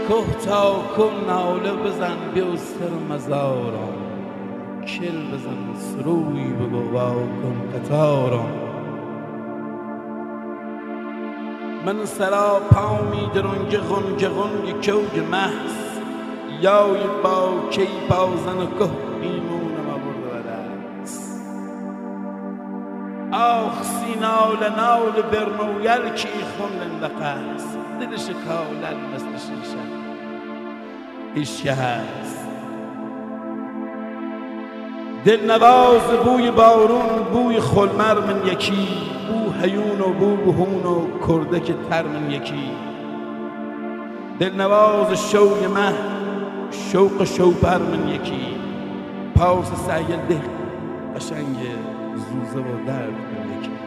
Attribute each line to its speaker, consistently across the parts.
Speaker 1: که تا کن ناله بزن بیا سر مزارم، کل بزن سروی بگو وا کن قطارم. من سرا پا می درنگ غنگ غنگ کوگ محس، یای با کی بازن و که ایمونم برده و دست. آخ سی نال نال برنویل کی خوندن دقیس، دلش کالل مثل شیشه ایشه هست. دل نواز بوی بارون بوی خلمر من یکی، بو هیون و بو بهون و کردک تر من یکی. دل نواز شوی مه شوق شوپر من یکی، پاس سعی ده قشنگ زوزه و درد من یکی.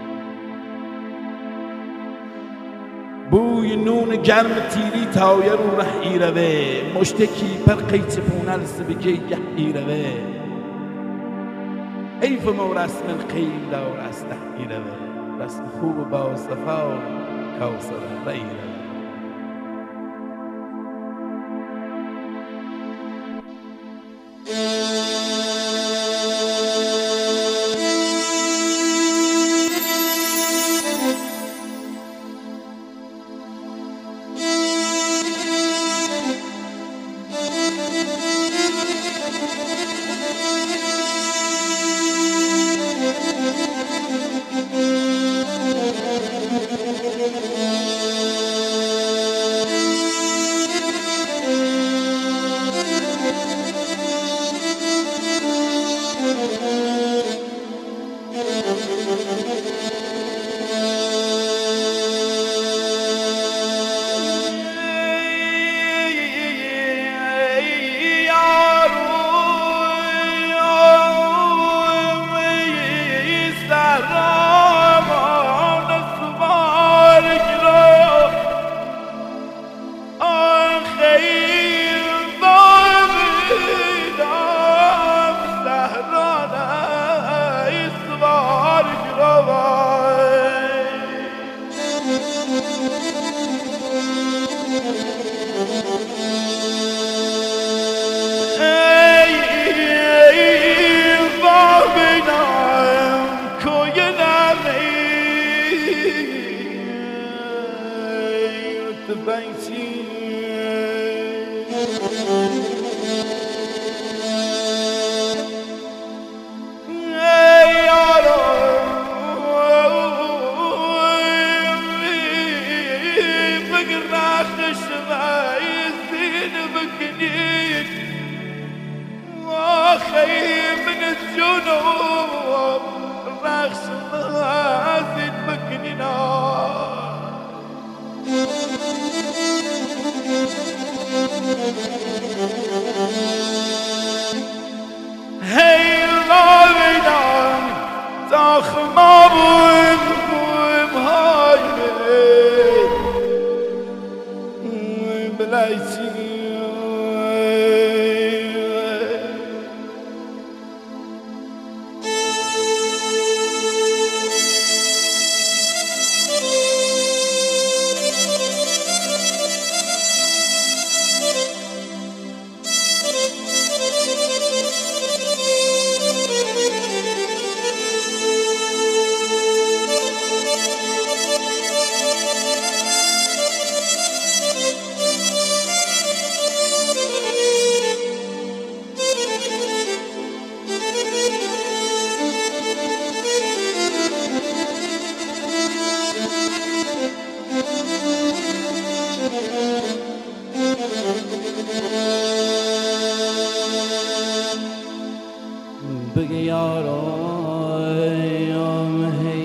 Speaker 1: بوی نون گرم تیری تایر و ره ایروه، مشتکی پر قیچ پونل سبکه یه ایروه. حیف ما رسم الخیل و رسته ایروه، رسم خوب با صفا کوسر ایروه. بگه یارم هی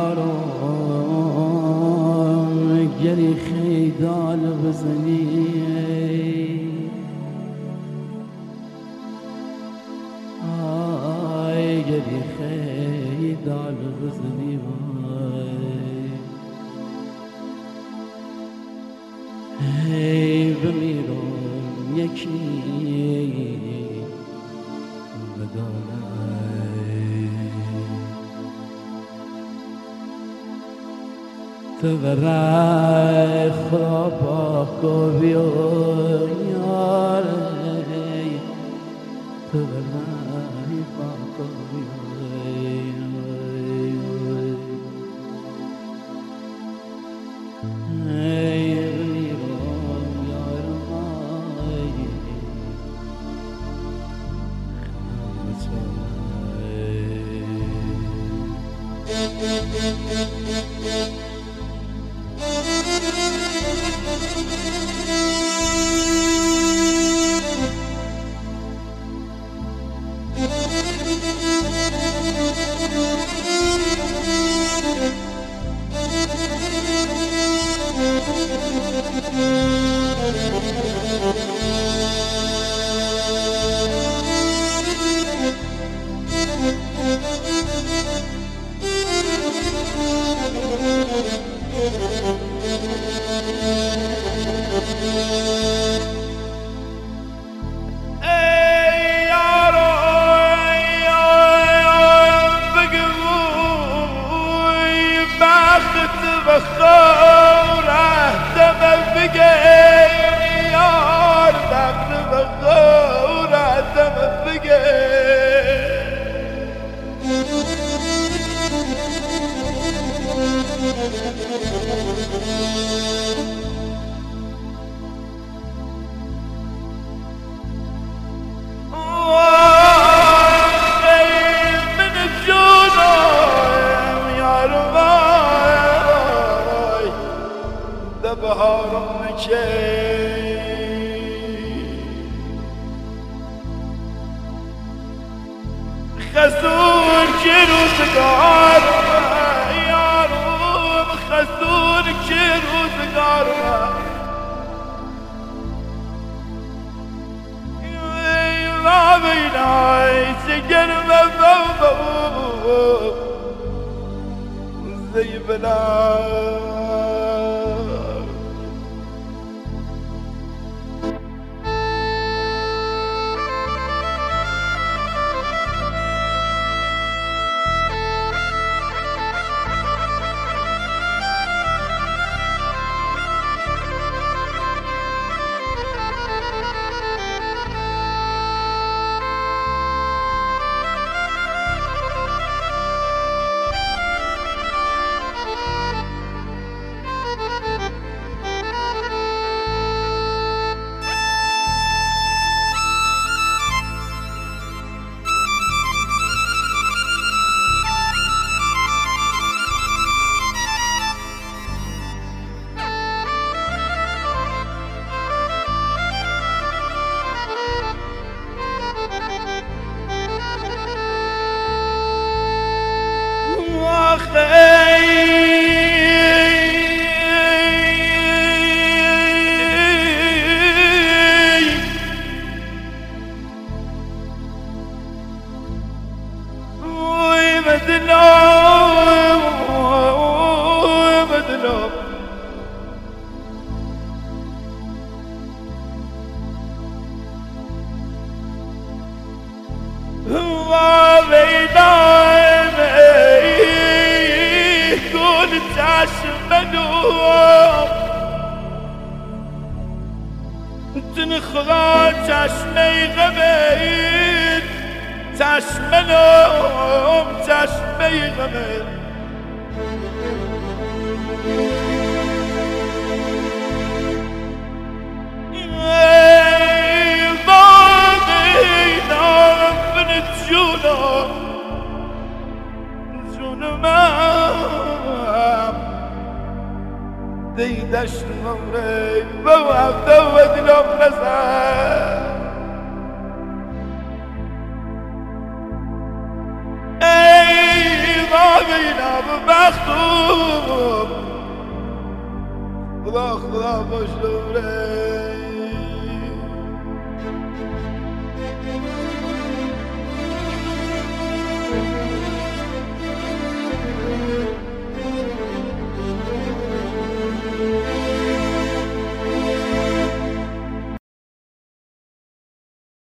Speaker 1: یارم گری خیدال بزنی آی گری خیدال بزنی هی بمیرم یکی تو برای خدا پاک و بیار تو برای پاک و
Speaker 2: خسون که روزگار یارم خسون که روزگار لا بینای سگر مبابو زیبنا تنخغى چشمه غمید چشمه نام چشمه غمید نام من جونم دیدش عمری با عبده و دلم نزد ای ما بینم بختم خدا باش عمری